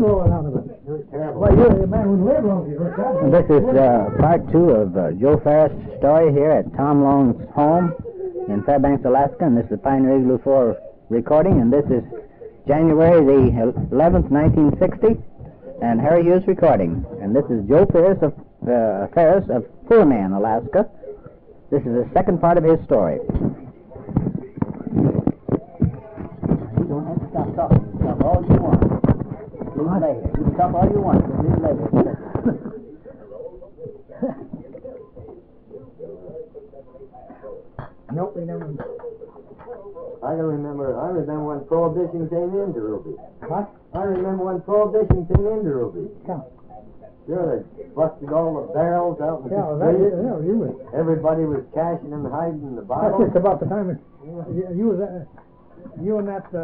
rolling out of it. Well, you're the man who lived long. This is part 2 of Joe Ferris' story here at Tom Lone's home in Fairbanks, Alaska, and this is Pioneer Igloo 4 recording, and this is January the 11th, 1960, and Harry Hughes recording. And this is Joe Ferris of Poor Man, Alaska. This is the second part of his story. You don't have to stop talking. You can talk all you want. Leave it later. You can talk all you want. Leave it later. Nope, we never. I remember when Prohibition came into Ruby. What? I remember when Prohibition came into Ruby. Yeah. Sure, they busted all the barrels out in the street. You was. Everybody was cashing and hiding the That's bottles. just about the time you was you and that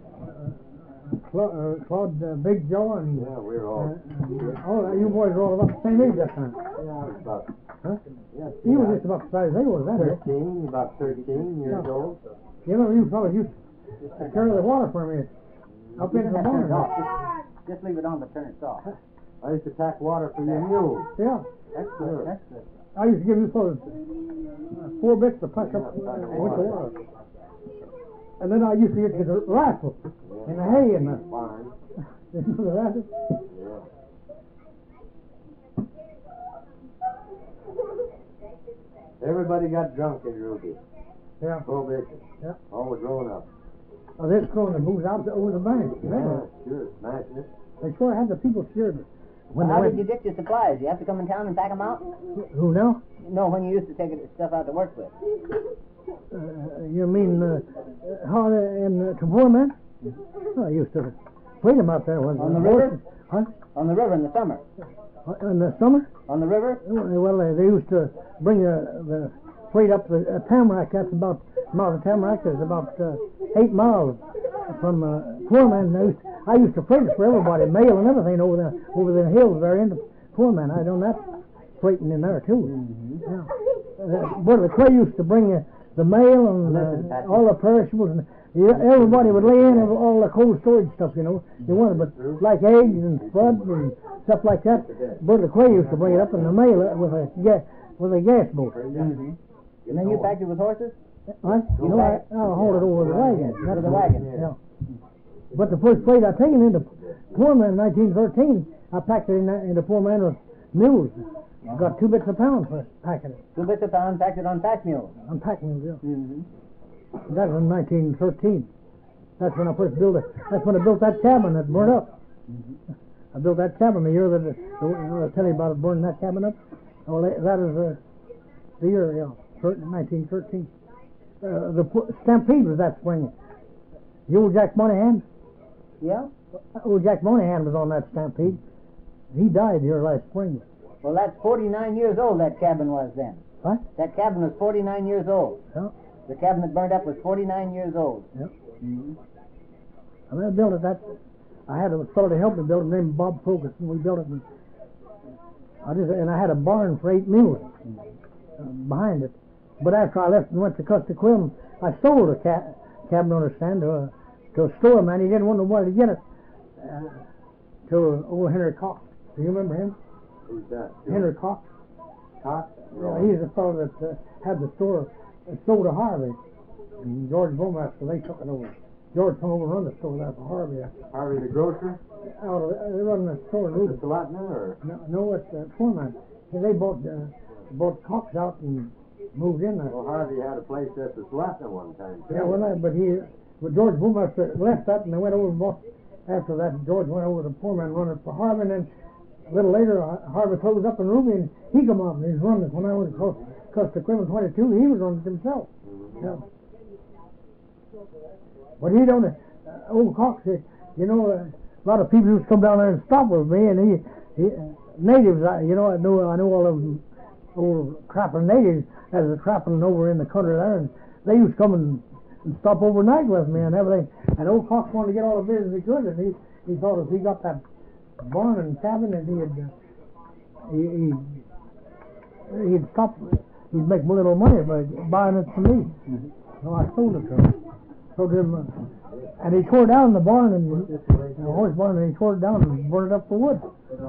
Claude Big Joe and Yeah, we were all. all you boys were all about the same age that time. Yeah, I was about. Huh? Yeah, You was just about the size they was, that is. 13, about 13 years old. You know, you fellas used to carry the water for me up into the barn. Just leave it on, but turn it soft. I used to pack water for your mules. Yeah. That's good. That's good. I used to give you fellas 4 bits to pack up with the water. And then I used to get the rifle and the hay and the Fine. the rifle. Yeah. Everybody got drunk in Ruby. Yeah. Prohibition. Yeah. All the grown up. Oh, they're throwing the booze out over the bank. Yeah, sure, smashing it. They sure had the people scared. When How they did you get your supplies? You have to come in town and pack them out? Who now? No, when you used to take stuff out to work with. You mean how in to Poor Man? I used to wait them out there when On the river? Huh? On the river in the summer. In the summer? On the river? Well, they used to bring the freight up the Tamarack. That's about the Tamarack is about 8 miles from Poor Man. I used to freight it for everybody, mail and everything over the hills there in the Poor Man. I done that freighting in there too. Mm-hmm. Yeah. Brother Clay used to bring the mail and all the perishables, and everybody would lay in all the cold storage stuff, you know. You wanted, but like eggs and spuds and stuff like that. Brother Clay used to bring it up in the mail with a gas boat. Mm-hmm. And then you packed it with horses? What? No, I'll hold it over the wagon. Over the wagon. Yeah. But the first freight I taken into Poor Man in 1913, I packed it into Poor Man with mules. Got 2 bits a pound for packing it. 2 bits a pound, packed it on pack mules. On pack mules, yeah. Mm-hmm. That was in 1913. That's when I first built it. That's when I built that cabin that burned up. Mm-hmm. I built that cabin the year that I'll tell you about it burning that cabin up. Oh, that is the year, yeah, 1913. The stampede was that spring. The old Jack Moynihan? Yeah? Old Jack Moynihan was on that stampede. He died here last spring. Well, that's 49 years old, that cabin was then. What? That cabin was 49 years old. Yeah. The cabin that burned up was 49 years old. Yeah. Mm-hmm. I built it. I had a fellow to help me build it named Bob Fulkerson. We built it. And I had a barn for 8 mules behind it. But after I left and went to Kuskokwim, I sold a cabin, understand, to a store man. He didn't want nobody to get it. To old Henry Cox. Do you remember him? Who's that? Henry Cox. Cox? He's the fellow that had the store sold to Harvey. And George Bowmaster, they took it over. George come over and run the store there for Harvey. Harvey the grocer? They run the store in Ruby. It's a lot now, or? No, it's Foreman. They bought Cox out and moved in there. Well, Harvey had a place at the Slatna one time, too. Yeah, but George Bowmaster left that and they went over and bought. After that, George went over to Foreman and run it for Harvey, and then a little later, Harvey closed up in Ruby, and he come up and he's running it. When I went across the Quimble 22, he was running it himself. Mm-hmm. Yeah. But he don't, old Cox, a lot of people used to come down there and stop with me, and he natives, I know all of them old trapping natives as a trapping over in the country there, and they used to come and stop overnight with me and everything. And old Cox wanted to get all the business he could, and he thought if he got that barn and cabin, and he'd stop, he'd make a little money by buying it from me. Mm-hmm. So I sold it to him. So did and he tore down the barn and the horse barn, and he tore it down and burned it up for wood.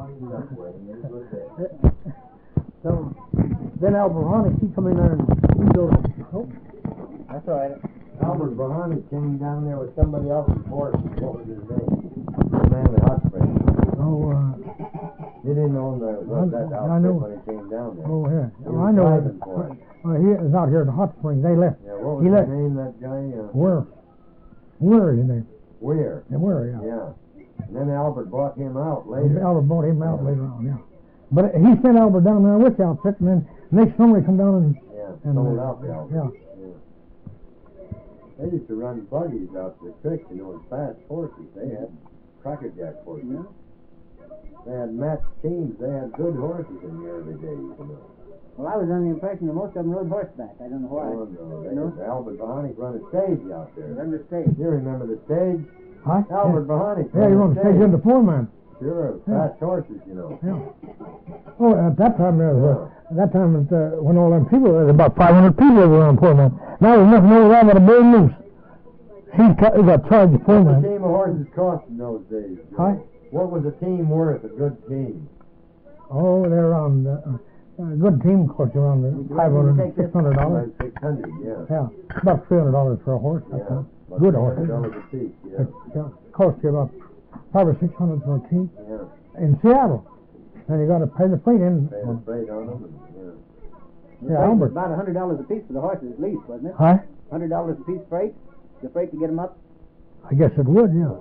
So then Albert Hornick, he come in there and he built it. Oh, That's all right. Albert Bahani came down there with somebody else's horse. What was his name? The man with Hot Springs. He didn't own that I know. outfit when he came down there. Oh, yeah. He Oh, was I know. driving for it. He was out here at the Hot Springs. They left. Yeah, what was He his left. name, that guy? Where is his name? Weir. Yeah, where, yeah. Yeah. And then Albert bought him out later. Albert bought him out later on, yeah. But he sent Albert down there with the outfit, and then next summer he come down and Sold out the outfit. yeah. They used to run buggies out to the creek, with fast horses. They had crackerjack horses. Yeah. They had matched teams. They had good horses in the early days, Well, I was under the impression that most of them rode horseback. I don't know why. Oh, no. No? Albert Bahani run a stage out there. Remember the stage? You remember the stage? Huh? Albert Bahani. Yeah, you want to stage in the foreman. Sure, fast horses, Yeah. Oh, at that time there was when all them people, there was about 500 people over on Foreman. Now there's nothing over there but a bird loose. He got charged of What Foreman. was a team of horses cost in those days, Joe? Huh? What was a team worth, a good team? Oh, they're around, a good team costs around $500, $600. 600, yeah. Yeah, about $300 for a horse. That's Yeah. a good horse. $300 a piece, yeah. It costs you about $500 or $600 for a team Yeah. in Seattle. And you got to pay the freight in. Pay the freight on them, Yeah, Albert. About $100 a piece for the horses at least, wasn't it? Huh? $100 a piece freight? The freight to get them up? I guess it would, yeah.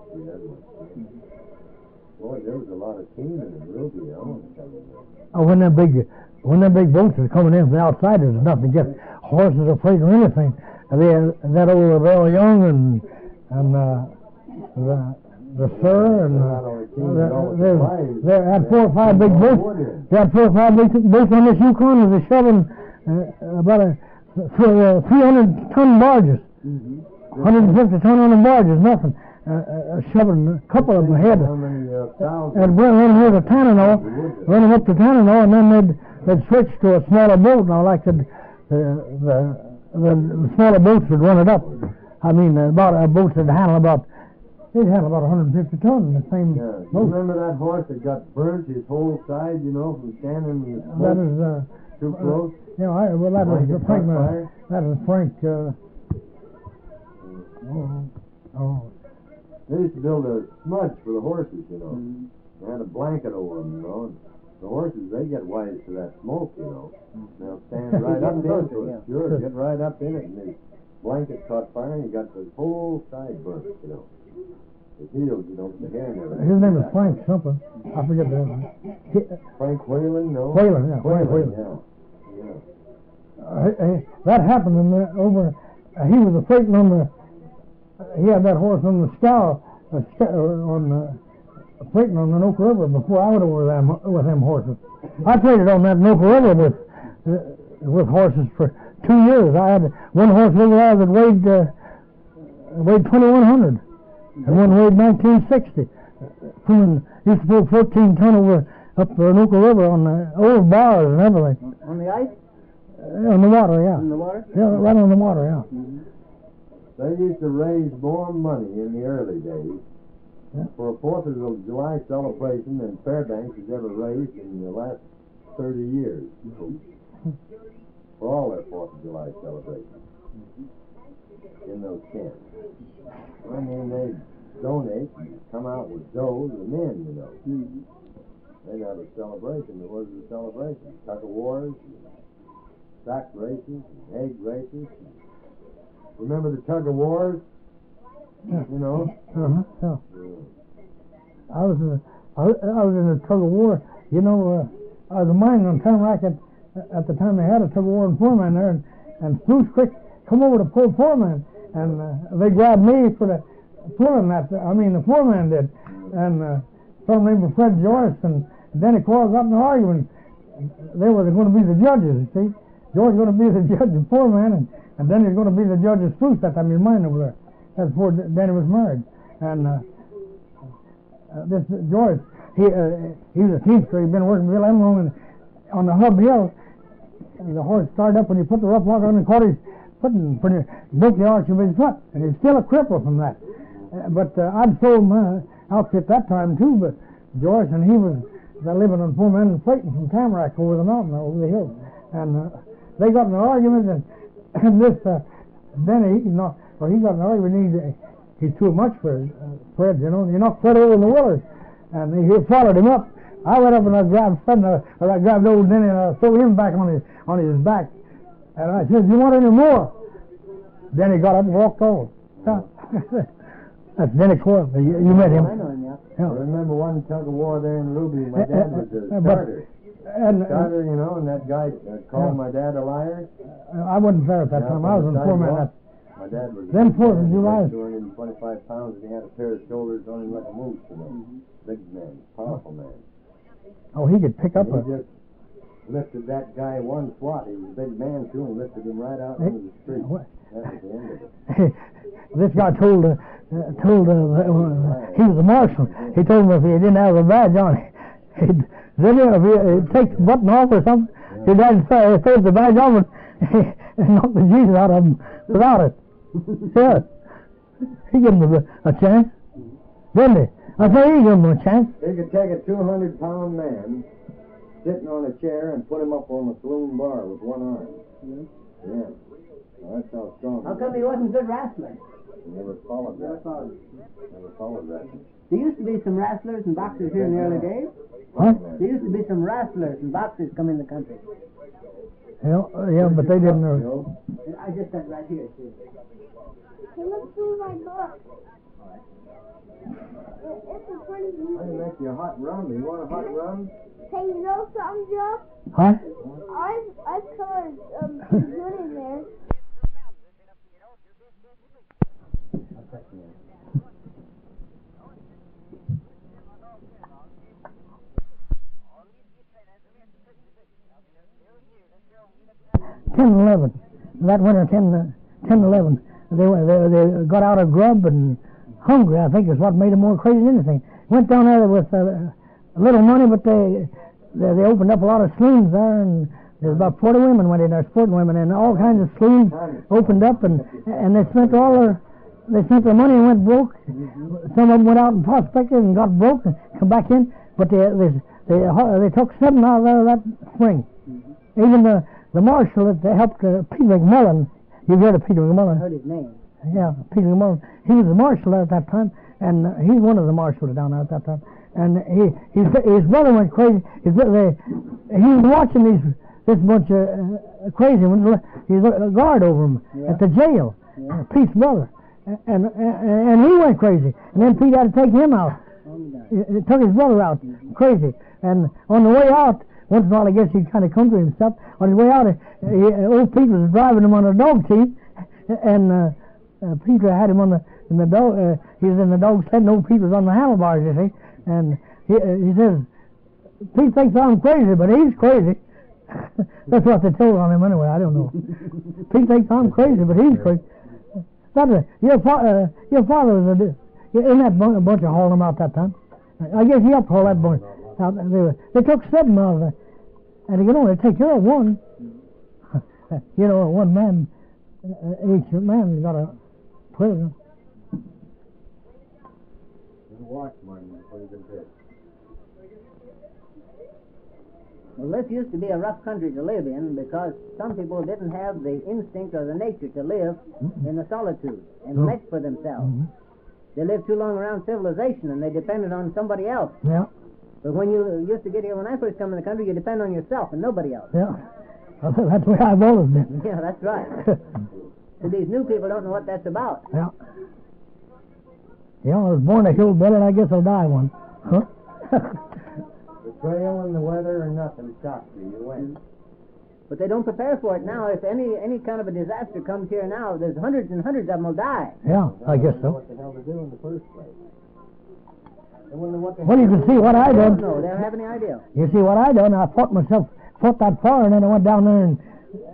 Boy, there was a lot of teaming in Ruby, I want to tell you that. Oh, when them big boats are coming in from the outside, there's nothing to get horses or freight or anything. That old Lavelle Young and the Sir and they had 4 or 5 big boats. They had 4 or 5 big boats on this Yukon. They're shoving about 300-ton barges. 150 ton on the barges, nothing. Shoving a couple of them ahead. How many thousands? And run here to Tanana, run them up to Tanana, and then they'd switch to a smaller boat. Now, like the smaller boats would run it up. I mean, about a boat that they'd handle about 150 ton. The same Yeah. You boat. remember that horse that got burnt his whole side, from standing in the That smoke is, too close? that was Blanket Frank. caught fire? That was Frank. They used to build a smudge for the horses, They had a blanket over them, and the horses, they get wise to that smoke, They'll stand right up into it. Sure, get right up in it, and the blanket caught fire, and you got the whole side burnt, The heels, the hair and everything. His name is Frank something. I forget the name. Frank Whalen, no? Whalen, yeah. Frank Whalen. Yeah. That happened over. He was a freighting on the. He had that horse on the scow, freighting on the Noka River before I went over with them horses. I traded on that Noka River with horses for 2 years. I had one horse over there that weighed 2,100, and one weighed 1960. Used to pull 14 ton up the Noka River on the old bars and everything. On the ice? On the water, yeah. In the water? Yeah, right on the water, yeah. They used to raise more money in the early days for a 4th of July celebration than Fairbanks has ever raised in the last 30 years. For all their 4th of July celebrations in those camps. I mean, they donate and come out with dough, the men, They'd have a celebration. There was a celebration. Tug of wars, sack races, and egg races. Remember the tug of wars? Yeah. Yeah. I was in a tug of war. I was a mine on Tamarack at the time they had a tug of war in Foreman there, and Spruce Creek come over to pull Foreman, and they grabbed me for pulling that. The Foreman did, and some named Fred Joyce and Denny Coyle got in an argument. They were going to be the judges, you see. George was going to be the judge of Foreman, and then he's going to be the judge of Spruce that time in mine over there. That's before Danny was married. And this George, he was a teamster. He'd been working with Bill Emlong on the Hub Hill. And the horse started up when he put the rough block on and caught his broke the arch of his foot, and he's still a cripple from that. But I'd sold my outfit that time too, but Joyce and he was living on 4 men and freighting from Tamarack over the mountain, over the hills. And they got in an argument, and this Denny, he got in an argument. He's too much for Fred, you know. He knocked Fred over in the Willers, and he followed him up. I went up and I grabbed Fred, or I grabbed old Denny, and I threw him back on his back. And I said, "You want any more?" Then he got up and walked off. That's Denny Coyle. You met him. I know him, yeah. I remember one tug of war there in Ruby. My dad was a starter. Starter, you know, and that guy called my dad a liar. I wasn't there at that time. I was in 4 men. My dad was then 4th of July. 225 pounds, and he had a pair of shoulders on him like a moose, you know. Big man, powerful man. Oh, he could pick up he just lifted that guy one swat. He was a big man, too, and lifted him right out into the street. That was the end of it. This guy told he was a marshal. He told him if he didn't have a badge on, he'd take the button off or something. His dad threw the badge off and knocked the Jesus out of him without it. Yeah, he gave him a chance, didn't he? I say he gave him a chance. They could take a 200-pound man sitting on a chair and put him up on a saloon bar with one arm. Yeah. Well, that's how strong. How come he wasn't a good wrestler? He never followed that. Never followed that. There used to be some wrestlers and boxers here in the early days. What? There used to be some wrestlers and boxers come in the country. Yeah, but they didn't know. I just got right here, too. Hey, look through my book. It's a funny Why do you make you a hot rum? You want a hot rum? Hey, you know something, Joe? Huh? I've covered good in there. Ten 11. That winter, 10-11. They got out of grub and hungry, I think, is what made them more crazy than anything. Went down there with a little money, but they opened up a lot of saloons there, and there's about 40 women went in there, sporting women, and all kinds of saloons opened up, and they spent their money and went broke. Some of them went out and prospected and got broke and come back in, but they took 7 out of there that spring. Even the marshal that helped Peter McMullen, you've heard of Peter McMullen? I heard his name. Yeah, Peter McMullen. He was the marshal at that time, and he's one of the marshals down there at that time. And his brother went crazy. He was watching this bunch of crazy ones. He's a guard over him at the jail. Pete's brother, and he went crazy. And then Pete had to take him out. He took his brother out, crazy. And on the way out, once in a while, I guess he'd kind of come to himself. On his way out, old Pete was driving him on a dog team, and Peter had him in the dog. He was in the dog sled, and old Pete was on the handlebars, you see. And he says, "Pete thinks I'm crazy, but he's crazy." That's what they told on him anyway. I don't know. Pete thinks I'm crazy, but he's crazy. Your father was in that bunch of hauling them out that time. I guess he helped haul that bunch out. They took 7 out of it, and you can only take care of one. You know, one man, each man got a prison. Watch money before you can pick. Well, this used to be a rough country to live in because some people didn't have the instinct or the nature to live in the solitude and mess for themselves. They lived too long around civilization and they depended on somebody else. Yeah. But when you used to get here, when I first come in the country, you depend on yourself and nobody else. Yeah. That's the way I've always been. Yeah, that's right. So these new people don't know what that's about. Yeah. I was born a hillbilly, and I guess I'll die one. Huh? The trail and the weather and nothing stops you. You win. But they don't prepare for it now. If any kind of a disaster comes here now, there's hundreds and hundreds of them will die. Yeah, I guess so. What the hell to do in the first place? They wouldn't know what the Well, you can see what I done. No, they don't have any idea. You see what I done? I fought that far, and then I went down there and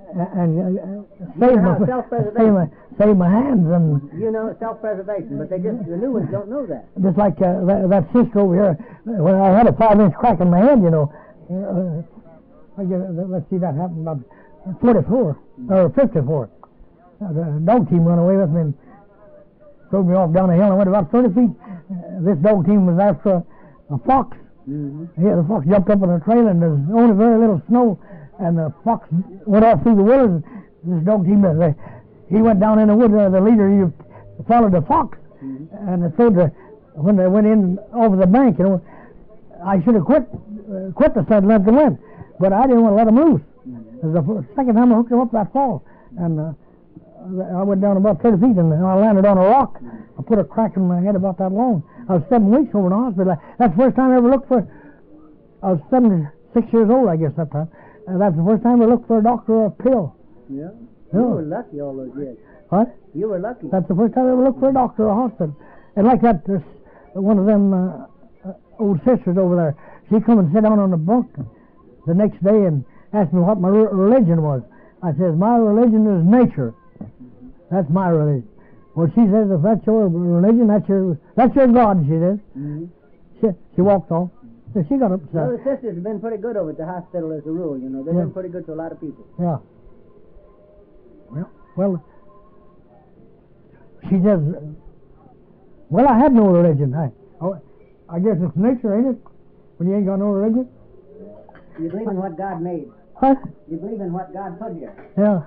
save my hands, and you know, self-preservation, but the new ones don't know that. Just like that sister over here, when I had a 5-inch crack in my head, you know. Let's see, that happened about 44 or 54. the dog team run away with me and threw me off down the hill. I went about 30 feet. This dog team was after a fox. Yeah, the fox jumped up on the trail, and there's only very little snow, and the fox went off through the woods. This dog team, he went down in the woods. The leader, he followed the fox, and so when they went in over the bank, I should have quit the sled and let them win, but I didn't want to let them loose. It was the second time I hooked them up that fall, and I went down about 30 feet, and I landed on a rock. I put a crack in my head about that long. I was 7 weeks over in the hospital. That's the first time I ever looked for. I was 76 years old, I guess, that time. That's the first time I looked for a doctor or a pill. Yeah. You were lucky all those years. What? You were lucky. That's the first time I ever looked for a doctor or a hospital. And like that, one of them old sisters over there, she come and sat down on the bunk the next day and asked me what my religion was. I says, my religion is nature. That's my religion. Well, she says, if that's your religion, that's your God, she says. She walked off. So she got upset. Well, the sisters have been pretty good over at the hospital as a rule, you know. They've been pretty good to a lot of people. Yeah. Well, she says, well, I have no religion. I guess it's nature, ain't it? When you ain't got no religion? You believe in what God made. What? You believe in what God put here. Yeah.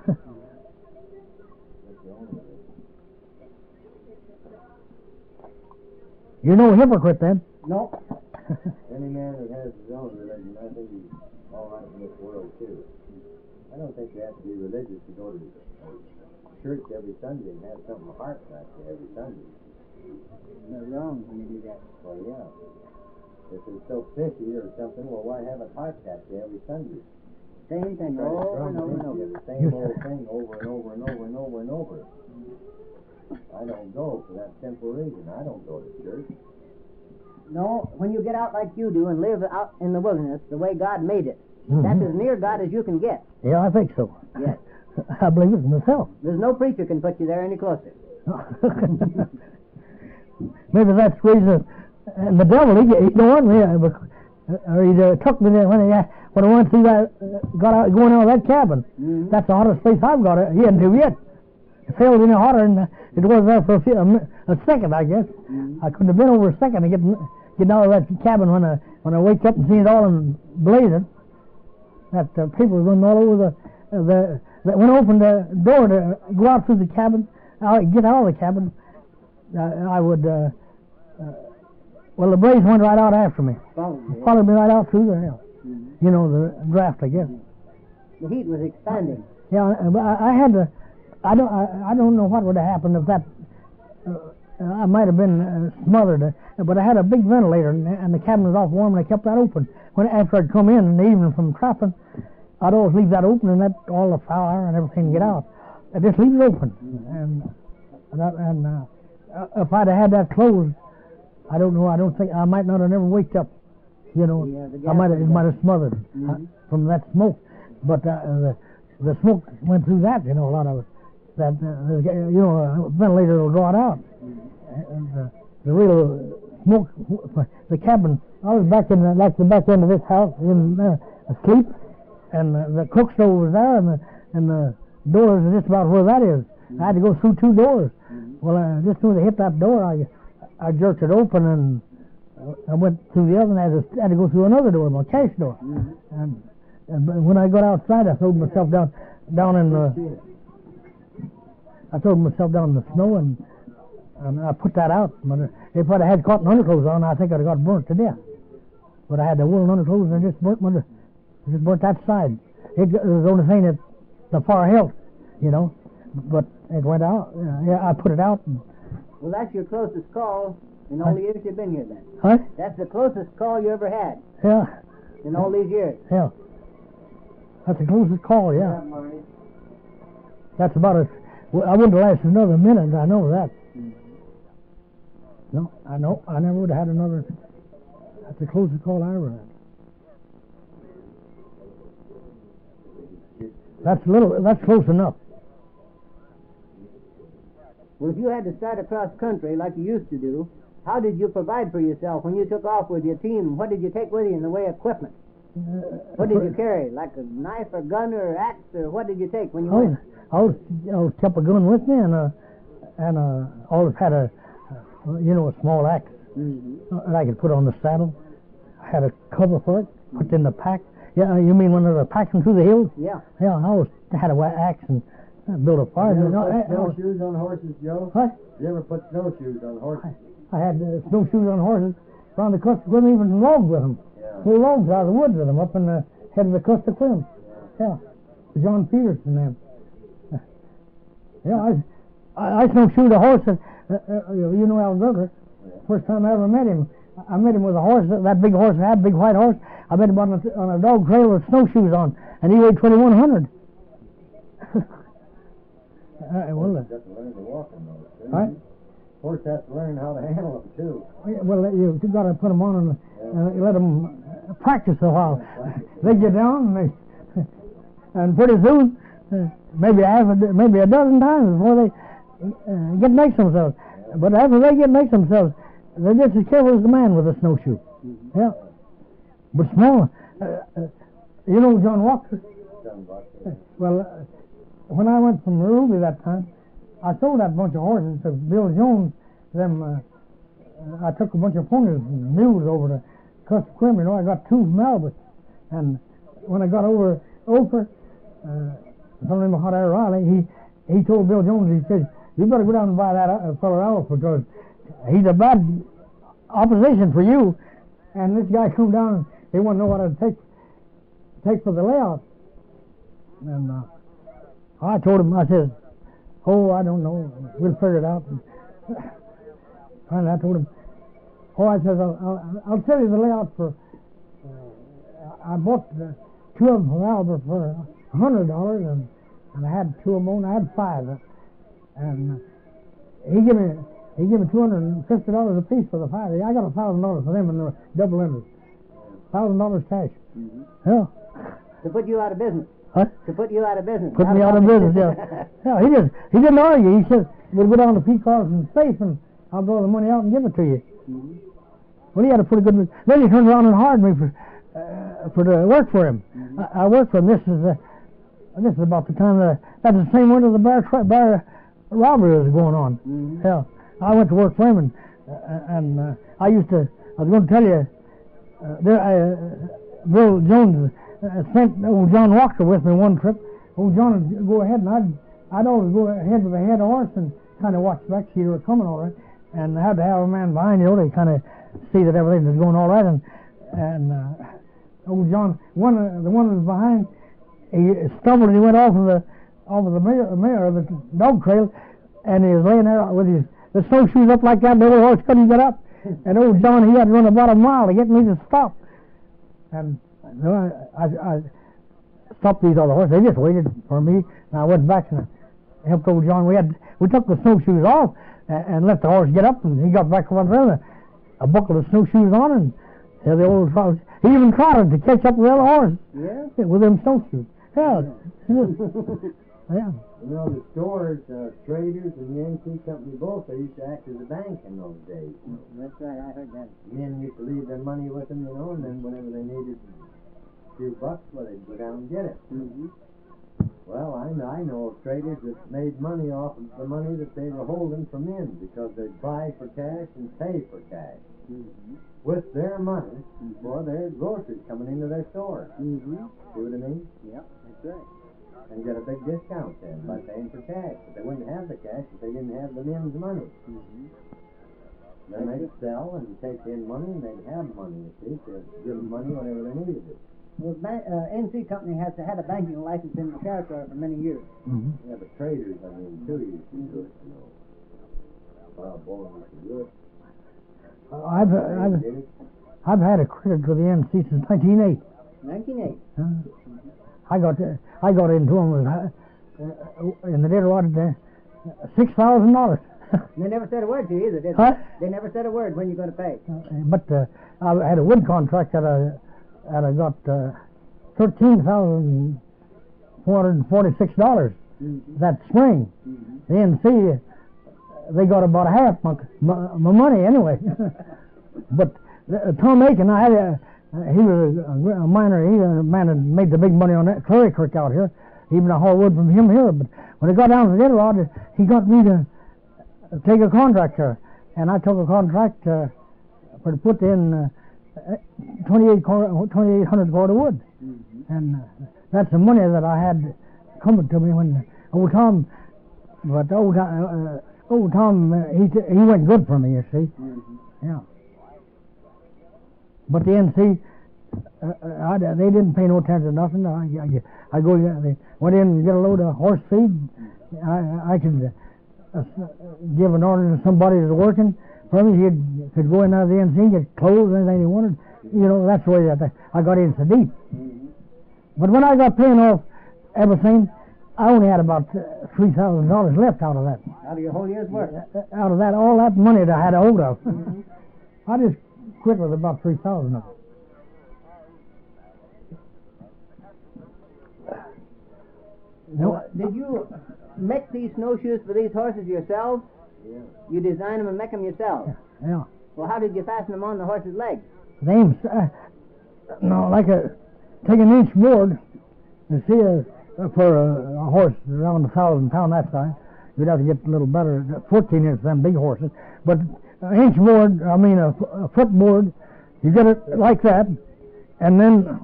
You're no hypocrite then. No. Any man that has his own religion, I think he's all right in this world too. I don't think you have to be religious to go to church every Sunday and have something to heart back to every Sunday. You're wrong when you do that. Well, yeah. If it's so fishy or something, well, why have it heart that day every Sunday? Same thing Try to over drum and over and into over. you the same old thing over and over and over and over and over. I don't go for that simple reason. I don't go to church. No, when you get out like you do and live out in the wilderness the way God made it, that's as near God as you can get. Yeah, I think so. Yes. I believe it myself. There's no preacher can put you there any closer. Maybe that's the reason. And the devil, he don't want me, or he took me there when I went through that, going out of that cabin. That's the hottest place I've got into yet. It failed any hotter, and it was there for a second, I guess. I couldn't have been over a second to get out of that cabin when I wake up and see it all in blazing. That people were running all over when I opened the door to go out through the cabin, get out of the cabin, I would. Well, the blaze went right out after me. Followed me right out through the hell. You know, the draft, I guess. The heat was expanding. Yeah, I had to. I don't know what would have happened if that. I might have been smothered, but I had a big ventilator, and the cabin was off warm, and I kept that open. After I'd come in the evening from trapping, I'd always leave that open and let all the foul air and everything get out. I just leave it open, and if I'd have had that closed, I don't know. I don't think I might not have never waked up. You know, Yeah, I might have smothered from that smoke. But the smoke went through that. You know, a lot of it. That you know, a ventilator will draw it out. And, the real smoke, the cabin. I was back in the back end of this house in asleep, and the cook stove was there, and the doors are just about where that is. I had to go through 2 doors. Well, just as soon as I hit that door, I jerked it open, and I went through the other, and I had to go through another door, my cash door. And when I got outside, I threw myself down in the. I threw myself down in the snow, and I put that out. If I'd had cotton underclothes on, I think I'd have got burnt to death. But I had the woolen underclothes, and I just burnt that side. It was the only thing that the fire helped, you know. But it went out. Yeah, I put it out. Well, that's your closest call in all the years you've been here, then. Huh? That's the closest call you ever had Yeah. in all these years. Yeah. That's the closest call, yeah. That's about it. Well, I wouldn't last another minute, I know that. No, I know. I never would have had another. That's the closest call I ever had. That's close enough. Well, if you had to start across country like you used to do, how did you provide for yourself when you took off with your team? What did you take with you in the way of equipment? What did you carry? Like a knife or gun or axe, or what did you take when you went? I always kept a gun with me, and always had a small axe that I could put on the saddle. I had a cover for it, put it in the pack. Yeah, you mean when they were packing through the hills? Yeah. Yeah, I always had a axe and built a fire. You ever put snowshoes on horses, Joe? What? You ever put snowshoes on horses? I had snowshoes on horses around the Kuskokwim, even logs with them. Yeah. Full logs out of the woods with them up in the head of the Kuskokwim. Yeah. John Peterson then. Yeah, I snowshoed a horse. You know Al Gerger. First time I ever met him, I met him with a horse, that big horse, that big white horse. I met him on a dog trail with snowshoes on, and he weighed 2,100. Horse has to learn to walk in those, too. Right? Horse has to learn how to handle them, too. Well, you got to put them on and let them practice a while. They get down and pretty soon, maybe a dozen times before they get next to themselves. But after they get next to themselves, they're just as careful as the man with a snowshoe. Yeah. But small. You know John Walker? Well, when I went from Ruby that time, I sold that bunch of horses to Bill Jones. I took a bunch of ponies and mules over to Kuskokwim. You know, I got 2 from Albert. And when I got over Oprah, somebody named Hot Air Riley, he told Bill Jones, he said, you better go down and buy that fellow Albert because he's a bad opposition for you. And this guy come down and he wouldn't know what to take for the layout. And I told him, I said, oh, I don't know, we'll figure it out. And finally I told him, I said, I'll tell you the layout for, I bought 2 of them from Albert for $100 and I had 2 of them on, I had 5. And he gave me $250 a piece for the 5. I got $1,000 for them and they were double ended. $1,000 cash. Yeah. To put you out of business. What? To put you out of business. Put me out of business, yeah. Yeah, he didn't argue. He said, we'll go down to Peacock and Safe and I'll draw the money out and give it to you. Well, he had a pretty good... Then he turned around and hired me for to work for him. I worked for him. This is about the time that's the same winter the bear robbery was going on. Yeah. I went to work for him and I was going to tell you, Bill Jones sent old John Walker with me one trip. Old John would go ahead and I'd always go ahead with a head horse and kind of watch back, see they were coming all right. And I had to have a man behind you to kind of see that everything was going all right. And old John, the one that was behind, he stumbled and he went off of the mirror of the dog trail, and he was laying there with the snowshoes up like that, and the old horse couldn't get up. And old John, he had to run about a mile to get me to stop. And I stopped these other horses. They just waited for me, and I went back and helped old John. We took the snowshoes off and let the horse get up, and he got back on the other. I buckled the snowshoes on, and the old horse, he even trotted to catch up with the other horse. Yeah? With them snowshoes. Yeah. Yeah. You know, the stores, traders, and the NC Company both, they used to act as a bank in those days. That's right, I heard that. Men used to leave their money with them, you know, and then whenever they needed a few bucks, well, they'd go down and get it. Well, I know of traders that made money off of the money that they were holding from men because they'd buy for cash and pay for cash with their money for their groceries coming into their store. See what I mean? Yep, that's right. And get a big discount then by paying for cash. But they wouldn't have the cash if they didn't have the men's money. Then they'd sell and take in money and they'd have money, you see, to give them money whenever they needed it. Well, NC Company has had a banking license in the territory for many years. Yeah, but traders, I mean, too, used to do it, you know. Well, boy, used to do it. I've had a credit to the NC since 1908. 1908. I got into them in the dead water, $6,000. They never said a word to you either, did they? Huh? They never said a word when you're going to pay. But I had a wood contract that I got $13,446 that spring. The NC, they got about half my money anyway. But Tom Aiken, he was a miner. He was a man that made the big money on that Clary Creek out here. Even I haul wood from him here. But when it got down to the Iditarod, he got me to take a contract here. And I took a contract for to put in 2,800 cord of wood. And that's the money that I had coming to me when old Tom, but old Tom, he went good for me, you see. Yeah. But the NC, they didn't pay no attention to nothing. I go, they went in and get a load of horse feed. I could give an order to somebody that's working for me. He could go in out of the NC, get clothes, anything he wanted. You know, that's the way that I got in so deep. But when I got paying off everything, I only had about $3,000 left out of that. Out of your whole year's work? Out of that, all that money that I had hold of. I just quit with about 3,000 of it. Well, did you make these snowshoes for these horses yourself? Yeah. You design them and make them yourself? Yeah. Well, how did you fasten them on the horse's legs? They ain't, no, like take an inch board and see for a horse around 1,000 pound that size, you'd have to get a little better, 14 inch them big horses. But an inch board, I mean a foot board, you get it like that, and then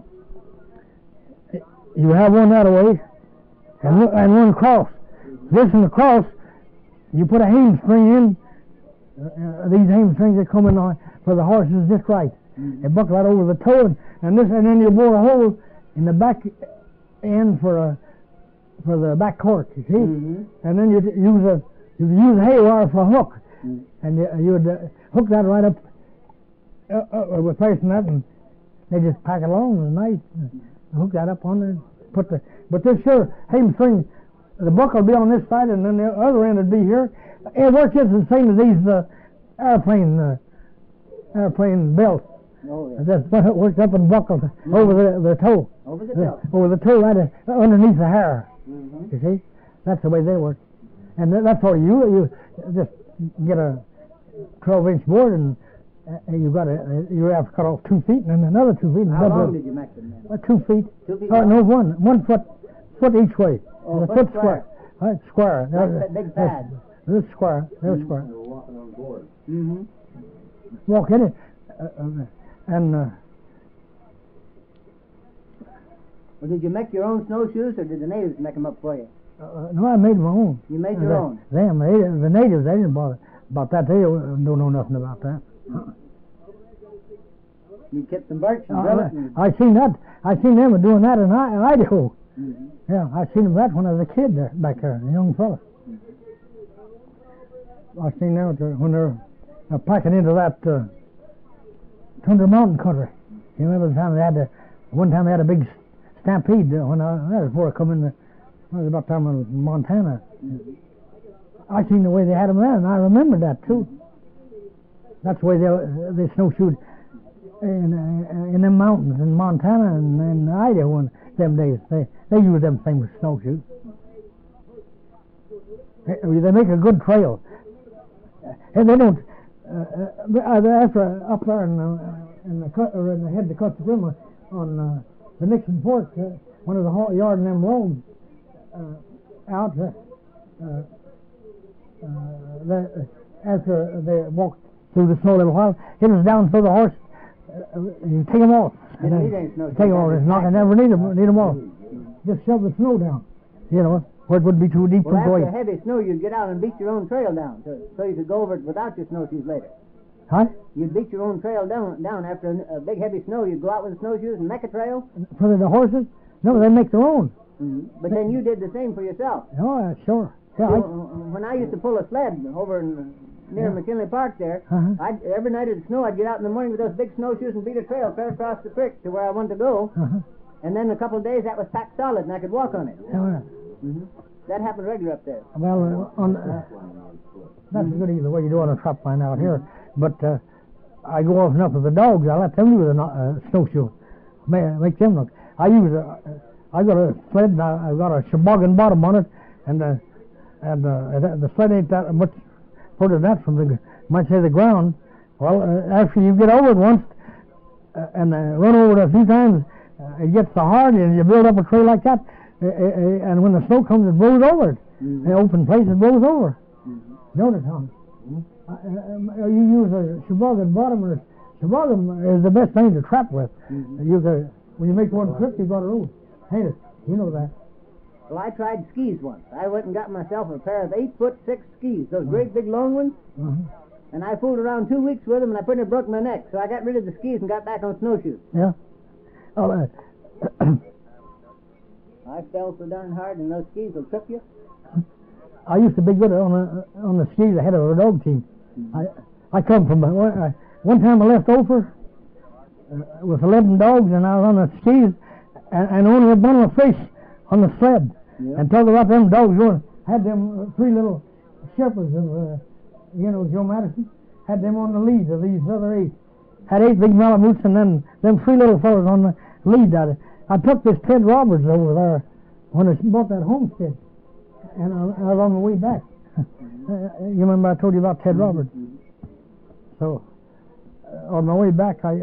you have one that way, and one cross. This and the cross, you put a hamstring in. These hamstrings that come in for the horses just right. They buckle right over the toe, and then you bore a hole in the back end for the back cork. You see, and then you use hay wire for a hook, and you would hook that right up with placing that, and they just pack it along with a knife, and hook that up on there. But this here hamstring, the buckle would be on this side, and then the other end would be here. It works just the same as these airplane belts. Oh, yeah. That's what it works up and buckled over the toe. Over the toe? Over the toe, right underneath the hair. You see? That's the way they work. And that's all you just get a 12-inch board, and you have to cut off 2 feet and then another 2 feet. How long did you make them then? 2 feet. 2 feet? No, one foot each way. Oh, the foot square. Right, square. That's that big pad. This square. There's square. They were walking on board. Walk in it, and Well, did you make your own snowshoes, or did the natives make them up for you? no, I made my own. You made your own? The natives, they didn't bother about that. They don't know nothing about that. You kept some birch and drill it? And... I seen that. I seen them doing that in Idaho. Yeah, I seen that when I was a kid there, back there, a young fella. I seen them when they're packing into that Tundra Mountain country. You remember the time they had one time they had a big stampede when that was before I come in. That was about the time I was in Montana. I seen the way they had them then, and I remember that too. That's the way they snowshoed in them mountains in Montana and in Idaho in them days. They use them famous snowshoes. They make a good trail. And they don't. After up there in the head of the Costa Grima on the Nixon Fork, one of the yard in them loams out. After they walked through the snow a little while, it was down so the horse. You take them off. Didn't need any snow. Take them off. It's not. I never need them off. Just shove the snow down. You know, where it would be too deep Well, for going. after heavy snow, you'd get out and beat your own trail down, so you could go over it without your snowshoes later. Huh? You'd beat your own trail down after a big heavy snow. You'd go out with the snowshoes and make a trail. For the horses? No, they make their own. But then you did the same for yourself. Oh, yeah, sure. Yeah, When I used to pull a sled over near McKinley Park there, every night of the snow, I'd get out in the morning with those big snowshoes and beat a trail clear across the creek to where I wanted to go. And then a couple of days, that was packed solid, and I could walk on it. That happened regular up there. Well, that's good either way you do on a trap line out here. But I go off enough with the dogs. I let them use a snowshoe. Make them look. I got a sled, and I got a sheboggin bottom on it, and the sled ain't that much further than that from might say the ground. Well, after you get over it once, and run over it a few times, it gets so hard, and you build up a trail like that, and when the snow comes, it blows over it. In open place, it blows over. Don't it, Tom? You use a sheboggum bottom, and sheboggum is the best thing to trap with. When you make one trip, you got to roll. Ain't it? You know that. Well, I tried skis once. I went and got myself a pair of 8'6" skis, those great big long ones. And I fooled around 2 weeks with them, and I pretty much broke my neck. So I got rid of the skis and got back on snowshoes. Yeah. Oh, I fell so darn hard, and those skis will trip you. I used to be good on the skis ahead of a dog team. I come from one time I left Ophir with 11 dogs, and I was on the skis, and only a bundle of fish on the sled. And talk about them dogs going. Had them 3 little shepherds of, Joe Madison. Had them on the lead of these other 8. Had 8 big Malamutes, and then them 3 little fellows on the lead. I took this Ted Roberts over there when I bought that homestead, and I was on the way back. You remember I told you about Ted Roberts? So on my way back, I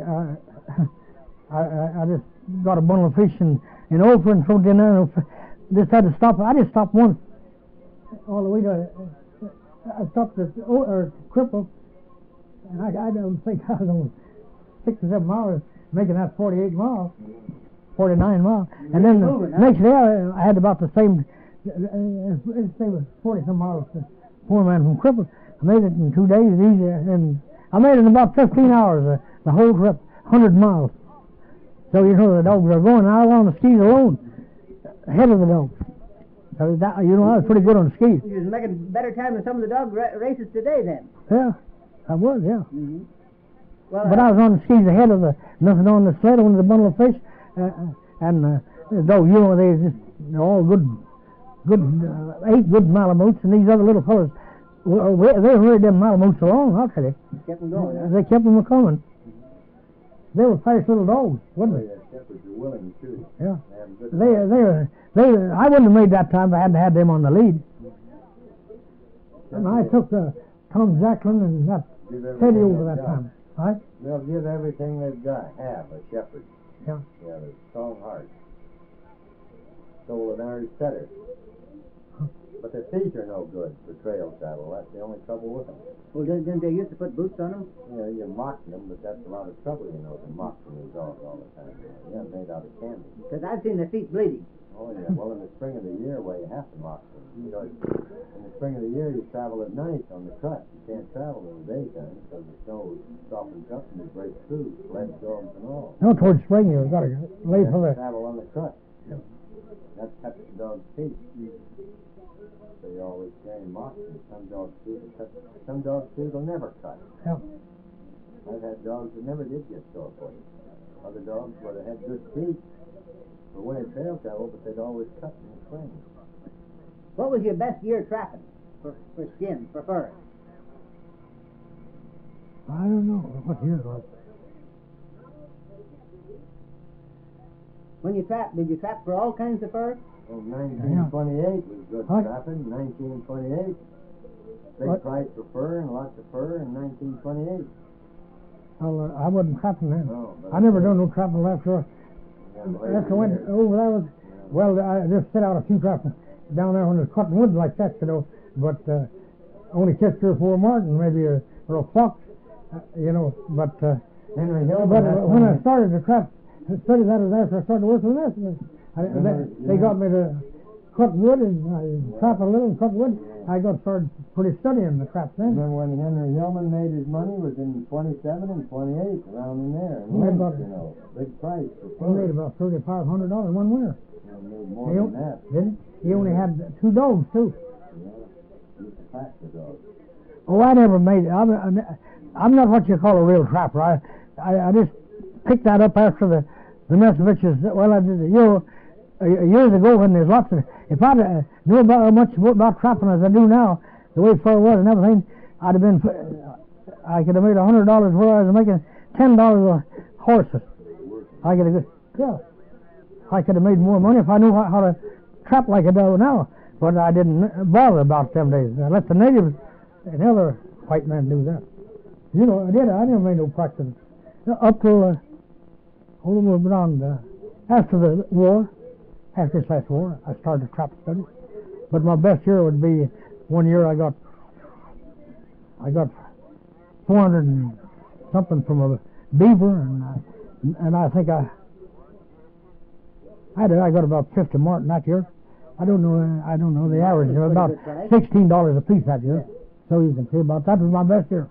just got a bundle of fish in Ophir and threw it in there. Just had to stop. I just stopped once all the way to. I stopped at Cripple, and I don't think I was on 6 or 7 miles, making that 48 miles, 49 miles, and then the next day I had about the same. It was 40-some miles to poor man from Cripple. I made it in 2 days easy, and I made it in about 15 hours. The whole trip, 100 miles. So the dogs are going. I was on the skis alone, ahead of the dogs. So I was pretty good on skis. You was making better time than some of the dog races today, then. Yeah, I was. Yeah. Well, but I was on the skis ahead of nothing on the sled, only the bundle of fish, and the dogs. They're all good 8 good Malamutes, and these other little fellas. They hurried them Malamutes along. I'll tell you. Kept them going. Huh? They kept them coming. They were fast little dogs, wasn't they? Shepherds are willing too. Yeah. I wouldn't have made that time if I hadn't had them on the lead. And I took Tom Jacklin and that Teddy over that time. Right? They'll give everything they've got. Have a shepherd. Yeah. Yeah, they're strong heart. Stole an Irish setter. But their feet are no good for trail travel. That's the only trouble with them. Well, didn't they used to put boots on them? Yeah, you mock them, but that's a lot of trouble, to mock from your dog all the time. Yeah, made out of candy. Because I've seen their feet bleeding. Oh, yeah. Well, in the spring of the year, where you have to mock them. In the spring of the year, you travel at night on the cut. You can't travel in the daytime because the snow softens up and you break through, sled dogs and all. No, towards spring you've got to lay for the... travel on the cut. Yeah. That cuts the dog's feet. So you always carry mocks, and some dogs' feet will never cut. Yeah. I've had dogs that never did get sore footed. Other dogs would have had good feet for winter trail travel, but they'd always cut in the spring. What was your best year trapping for skin, for fur? I don't know what year it was. When you trapped, did you trap for all kinds of fur? Well, 1928 was good trapping. 1928. Big price for fur and lots of fur in 1928. Well, I wasn't trapping then. No, I never done no trapping after I went over there. Well, I just set out a few traps down there when it was cutting wood like that, but only catch 3 or 4 marten, maybe or a fox, but Henry Hill. But when I started to trap, study that was after I started working with this. They got me to cut wood, and I trap a little and cut wood. I got started pretty studying the traps then. Remember when Henry Hillman made his money was in 27 and 28, around in there. And big price for fur. He made about $3,500 one winter. Yeah, made more than that. Didn't he? He only had 2 dogs too. Yeah, used to pack the dogs. Oh, I never made it. I'm not what you call a real trapper. I just picked that up after the Messevicius. Well, I did years ago when there's lots of. If I knew about much about trapping as I do now, the way fur was and everything, I could have made $100 where I was making $10 a horses. I could have made more money if I knew how to trap like I do now. But I didn't bother about them days. I let the natives and other white men do that. I did. I never made no practice up till little bit on after the war, after this last war, I started trap study. But my best year would be one year I got 400 and something from a beaver, and I think I got about 50 martin that year. I don't know the average, about $16 a piece that year. So you can see about that was my best year.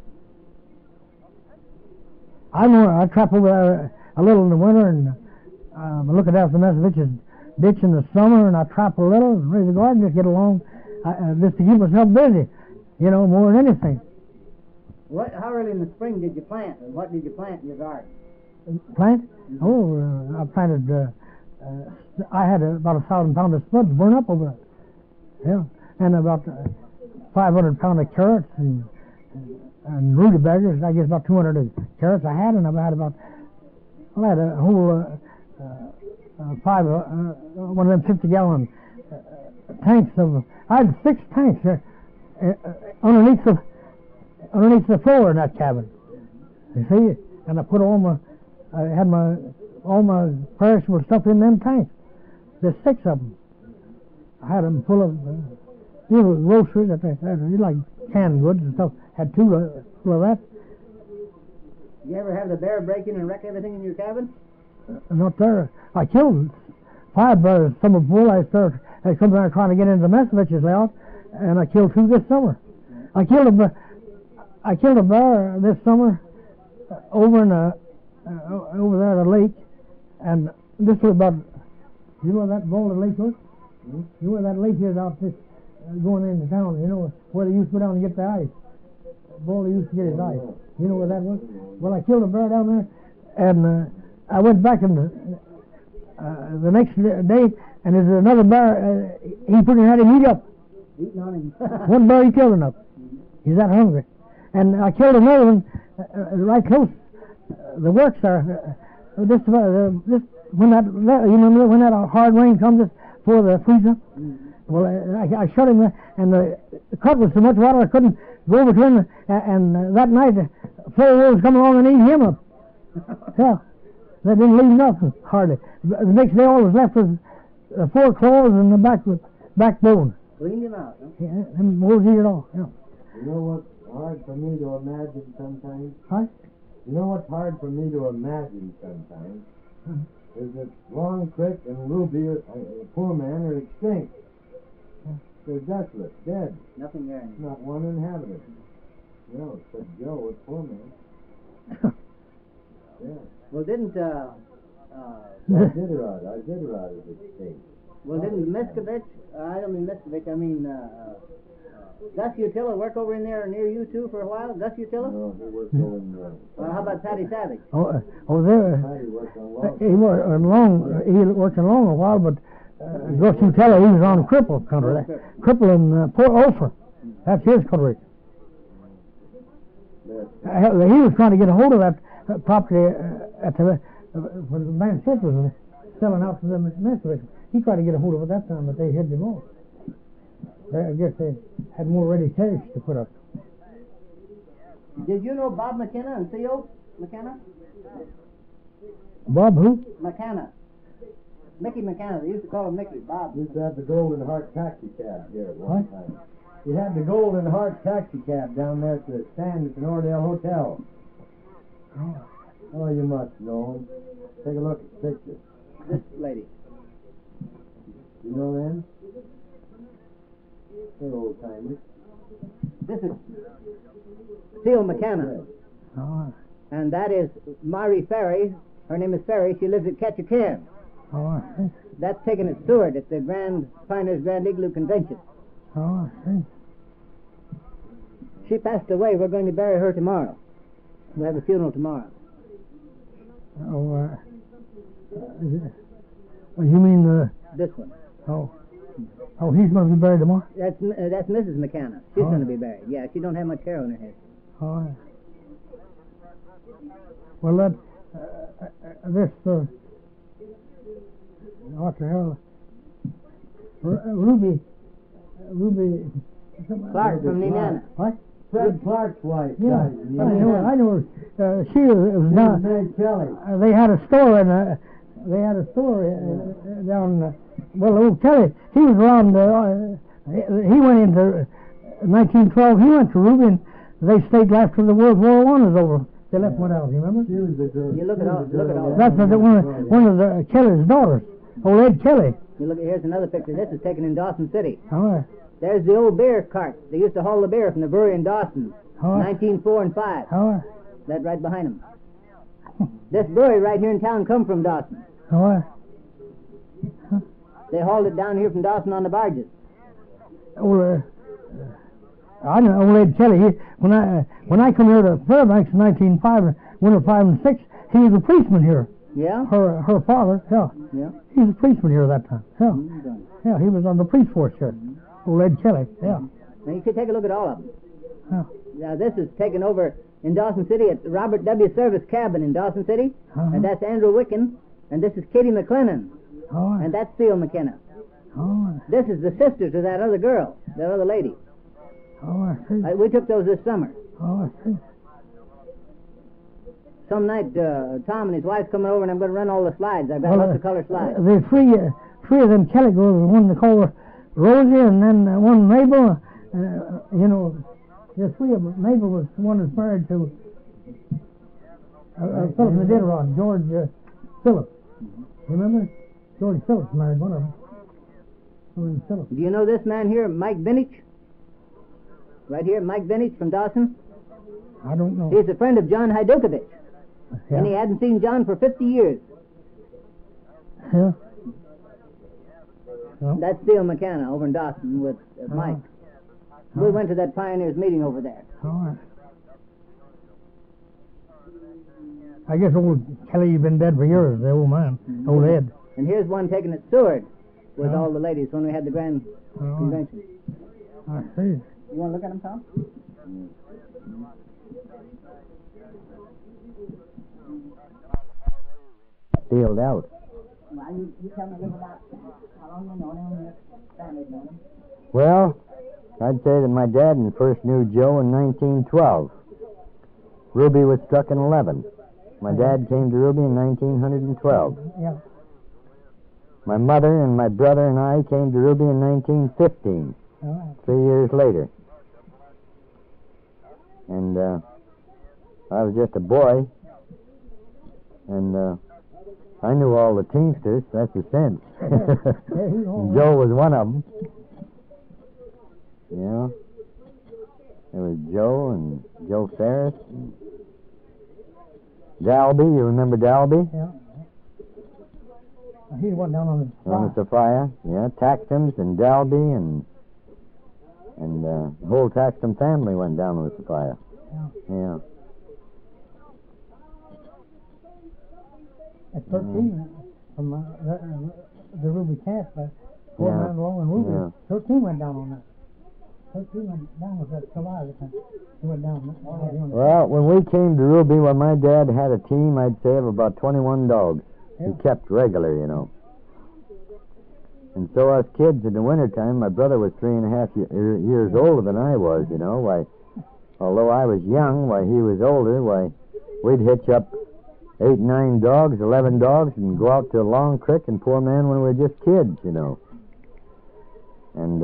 I trap over there a little in the winter, and I look at the Mesovic's ditch in the summer, and I trap a little and raise a garden, just get along, just to keep myself busy, more than anything. How early in the spring did you plant, and what did you plant in your garden? Plant? Mm-hmm. Oh, I planted. I had about 1,000 pounds of spuds burn up over it. Yeah, and about 500 pounds of carrots and rutabagas. I guess about 200 carrots I had, and I had about. I had a whole one of them 50-gallon tanks of. I had 6 tanks underneath the floor in that cabin. You see, and I put all my perishable stuff in them tanks. There's 6 of them. I had them full of groceries that they had, like canned goods and stuff. Had 2 full of that. You ever have the bear break in and wreck everything in your cabin? Not there. I killed 5 bears. Summer before I come down trying to get into the Mesovic's layout, and I killed 2 this summer. I killed a bear this summer over there at the lake, and this was about. You know where that Boulder Lake was? Mm-hmm. You know where that lake is out this going into town? You know where they used to go down and get the ice. Boulder used to get his ice. You know where that was? Well, I killed a bear down there, and I went back in the next day, and there's another bear. He pretty had him eat up. Eating on him. One bear he killed enough. He's that hungry, and I killed another one right close. The works are this when that you remember when that hard rain comes before the freezer. Well, I shut him, and the cut was so much water I couldn't go over to him. And that night, 4 wolves come along and eat him up. Yeah, they didn't leave nothing hardly. The next day, all was left was 4 claws and the backbone. Cleaned him out. Huh? Yeah, them wolves eat it all. Yeah. You know what's hard for me to imagine sometimes? Huh? You know what's hard for me to imagine sometimes? Is that Long Creek and Ruby, poor man, are extinct. They're desolate, dead. Nothing there. Not one inhabitant. Except Joe, a poor man. Yeah. Well, didn't Iditarod is extinct. well, didn't Miskovich? I don't mean Miskovich. I mean Gus Utila work over in there near you too for a while. Gus Utila? No, he worked going. How about Patty Savage? There. Patty worked on Long. He worked in Long a while, but Gus Utila, he was on Cripple country. Cripple in Port Ophir. That's his country. He was trying to get a hold of that property when the man Smith was selling out to them at Mesovic's. He tried to get a hold of it that time, but they hid him off. I guess they had more ready cash to put up. Did you know Bob McKenna and Theo McKenna? Bob who? McKenna. Mickey McKenna. They used to call him Mickey. Bob. Used to have the Golden Heart taxi cab here at one time. He had the Golden Heart taxi cab down there at the stand at the Nordale Hotel. Oh, you must know him. Take a look at the picture. This lady. You know them? They're old timers. This is Theo McKenna. Oh, And that is Mari Ferry. Her name is Ferry. She lives at Ketchikan. I see. That's taken at Seward at the Pioneers Grand Igloo Convention. I see. She passed away. We're going to bury her tomorrow. We'll have a funeral tomorrow. You mean This one. he's going to be buried tomorrow? That's Mrs. McKenna. She's going to be buried. Yeah, she don't have much hair on her head. Oh, well, what the hell? Ruby Clark from Nenana. What? Fred Clark's wife. Yeah, died. I know. She was down. Ned Kelly. They had a store down. Well, old Kelly, he was around. He went into 1912. He went to Ruby, and they stayed after the World War I was over. They left one out. You remember? She was the girl. You look at all That's one of the Kelly's daughters, old Ed Kelly. You look. Here's another picture. This is taken in Dawson City. Oh, There's the old beer cart. They used to haul the beer from the brewery in Dawson. oh, 1904 and 5. oh, That right behind them. This brewery right here in town come from Dawson. oh. They hauled it down here from Dawson on the barges. Old, I know old Ed Kelly. When I come here to Fairbanks in 1905, winter 5 and 6, he was a policeman here. Yeah? Her father, yeah, Yeah. he was a policeman here that time. Yeah, Mm-hmm. yeah, he was on the police force here. Old Ed Kelly, yeah. Now you should take a look at all of them. Yeah. Now this is taken over in Dawson City at Robert W. Service Cabin in Dawson City. Uh-huh. And that's Andrew Wicken. And this is Kitty McLennan. Oh, And that's Theo McKenna. oh, This is the sister to that other girl, that other lady. oh, I see. We took those this summer. Oh, I see. Some night, Tom and his wife's coming over, and I'm going to run all the slides. I've got lots of color slides. The three of them Kelly girls, one they call her Rosie, and then one Mabel. You know, the three of them. Mabel was the one that's married to Philip Iditarod, George Phillips. You remember? George Phillips married one of them. George Phillips. Do you know this man here, Mike Vinich? Right here, Mike Vinich from Dawson. I don't know. He's a friend of John Hajdukovic. Yeah. And he hadn't seen John for 50 years. Yeah. Well, That's Theo McKenna over in Dawson with Mike. We went to that pioneers meeting over there. all right. I guess old Kelly's been dead for years, the old man, old Ed. And here's one taken at Seward with Oh. all the ladies when we had the grand Oh, convention. I see. You want to look at them, Tom? Sealed out. Well, you tell me a little about how long you know them and your family's known them. Well, I'd say that my dad first knew Joe in 1912. Ruby was struck in 11. My dad came to Ruby in 1912. Yeah. My mother and my brother and I came to Ruby in 1915, All right. 3 years later. And I was just a boy, and I knew all the Teamsters, that's the sense. Joe was one of them. Yeah. There was Joe and Joe Ferris. Dalby, you remember Dalby? Yeah. He went down on the On the Sophia. Yeah, Taxtons and Dalby and the whole Taxton family went down on the Sophia. Yeah. At 13, from the Ruby camp, going Yeah. around along and Ruby, Yeah. 13 went down on that. 13 went down with that survivor thing. He went down. Well, when we came to Ruby, when my dad had a team, I'd say, of about 21 dogs. He kept regular, you know. And so us kids in the wintertime, my brother was 3.5 years older than I was, you know. Why, although I was young, why, he was older, why, we'd hitch up 8, 9 dogs, 11 dogs, and go out to Long Creek and Poor Man when we were just kids, you know. And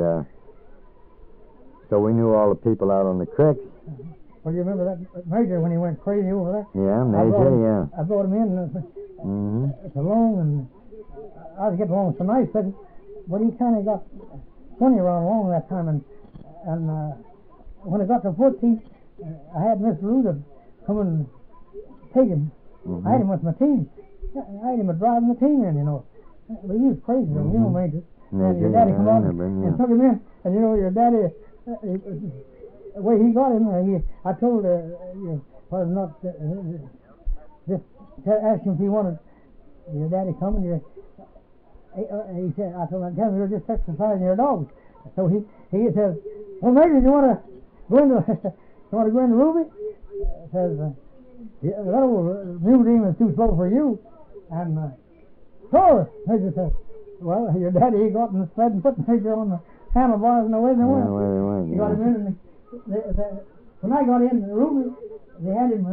so we knew all the people out on the creeks. Well, you remember that Major when he went crazy over there? Yeah, Major, yeah. I brought him in along, and I was getting along so nice, but he kind of got funny around along that time, and when it got to 14, I had Miss Ruda come and take him. I had him with my team. I had him driving the team in, you know. But he was crazy, you know, Major. And your daddy come on and took him in, and you know, your daddy, the way he got him, I told was not just ask him if he wanted your daddy coming. He said, I told him, tell him you're just exercising your dogs. So he says, well, Major, you want to go into Ruby? Says, that old mule demon is too slow for you. And sure, Major says, well, your daddy, he got in the sled and put Major on the handlebars and away they went. Yeah, He got him in, and when I got in the room, they had him.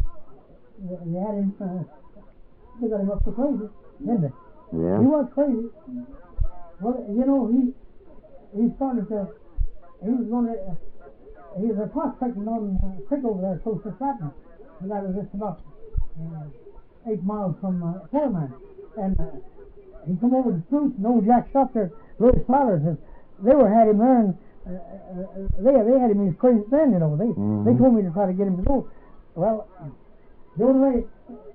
They got him up for crazy, didn't they? Yeah. He was crazy. Well, you know, he started to. He was going to. He was prospecting on a creek over there close to Flatman, and that was just about 8 miles from Fairman. And he come over to Spruce, and old Jack Shufter, Louis Flowers, and they had him there, and they had him in his crazy then, you know. They told me to try to get him to go. Well, the only way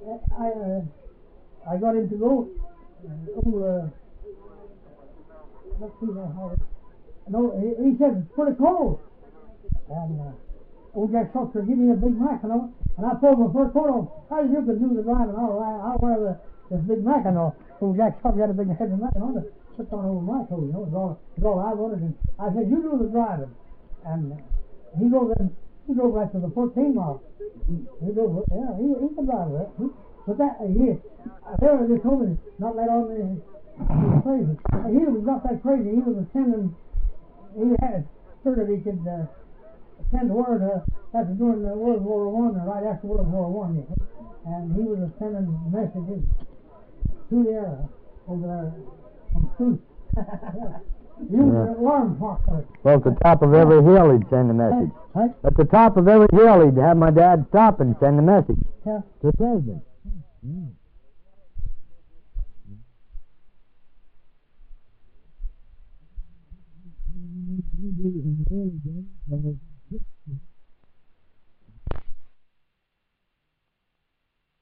I got him to go, let's see now how. No, he said it's pretty cold. And old Jack Shufter gave me a Big Mac, you know, and I pulled my first coat off. How you can do the driving? I'll wear this Big Mac, you know. Old Jack Shufter had a big heavy Mac, and I put on over my coat, you know. It's all I wanted. And I said, you do the driving. And he drove right to the 14 mile. He drove, yeah, he can drive that. But that, they told me not let on me. He was crazy. He was not that crazy. He was ascending. He had heard that he could send word after during the World War I, or right after World War I, you know, and he was sending messages to the air over there on Spruce. You were an alarm clock. Well, at the top of every hill he'd send a message. Huh? At the top of every hill he'd have my dad stop and send a message Yeah. to the president.